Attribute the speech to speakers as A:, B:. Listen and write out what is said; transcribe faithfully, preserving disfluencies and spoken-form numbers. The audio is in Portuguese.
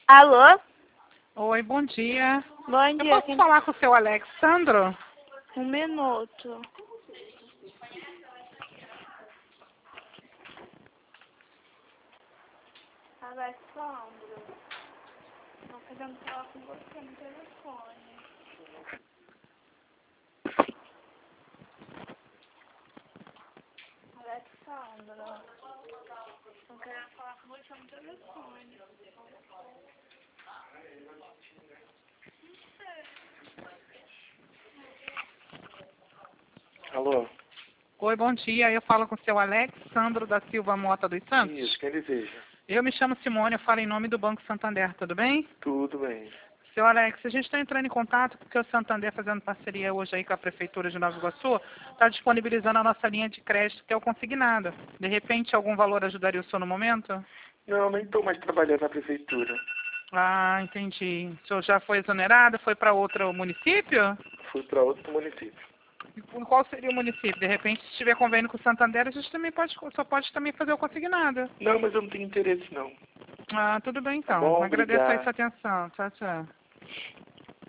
A: Alô?
B: Oi, bom dia.
A: Bom
B: Eu
A: dia.
B: posso
A: Quem...
B: falar com o seu Alexandro?
A: Um minuto. Alexandro, estou querendo falar com você no telefone. Alexandro, estou querendo falar com você no telefone.
C: Alô?
B: Oi, bom dia. Eu falo com o seu Alexandro da Silva Mota dos Santos.
C: Isso, quem deseja?
B: Eu me chamo Simone, eu falo em nome do Banco Santander, tudo bem?
C: Tudo bem.
B: Seu Alex, a gente está entrando em contato porque o Santander, fazendo parceria hoje aí com a Prefeitura de Nova Iguaçu, está disponibilizando a nossa linha de crédito, que é o consignado. De repente, algum valor ajudaria o senhor no momento?
C: Não, nem estou mais trabalhando na prefeitura.
B: Ah, entendi. O senhor já foi exonerado? Foi para outro município?
C: Fui para outro município.
B: E qual seria o município? De repente, se tiver convênio com o Santander, a gente também pode, só pode também fazer o consignado.
C: Não, mas eu não tenho interesse não.
B: Ah, tudo bem
C: Tá
B: então.
C: bom,
B: Agradeço aí
C: obrigado.
B: sua atenção. Tchau, tchau.